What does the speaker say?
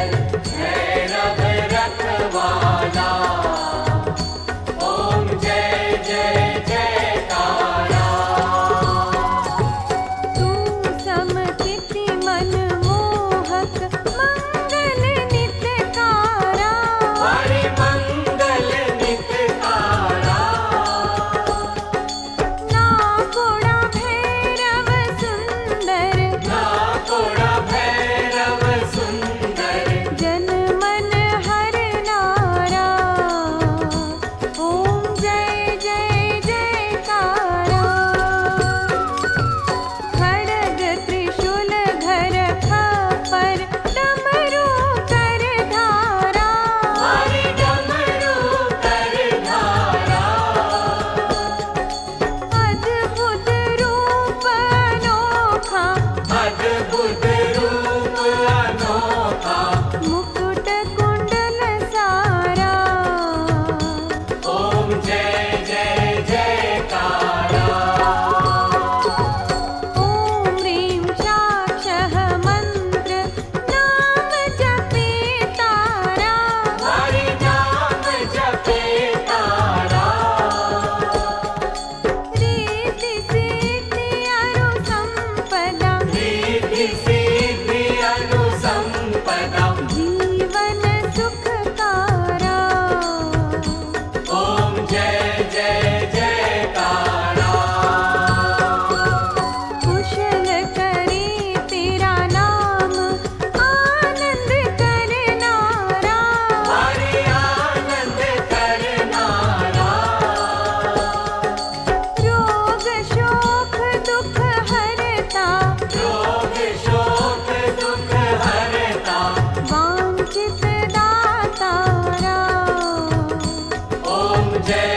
भैरव रखवाला। ओम जय जय जयकारा। तू समकिति मनमोहक मंगल नितकारा। हरि मंगल नितकारा। नाकोड़ा भैरव सुंदर। नाकोड़ा भैरव सुंदर। जन मन हरनारा। ओम जय जय जयकारा। खड्ग त्रिशूल धर खपर डमरू कर धारा। हरि डमरू कर धारा। अद्भुत रूप अनोखा। अद्भुत रूप अनोखा। मुकुट कुंडल सारा। ओम जय जय जयकारा। ओम ह्रीं साक्षः मंत्र नाम जपे तारा। हरि नाम जपे तारा। रीति सिद्धि अनुसंपदा। रिद्धि सिद्धि अनुसंपदा। जीवन सुखकारा। ओम जय जय जयकारा। कुशल करे तेरा नाम आनंद करनारा। हरि आनंद करनारा। रोग शोक दुख हरता। रोग शोक दुख हरता। वांछित दातारा। ओम जय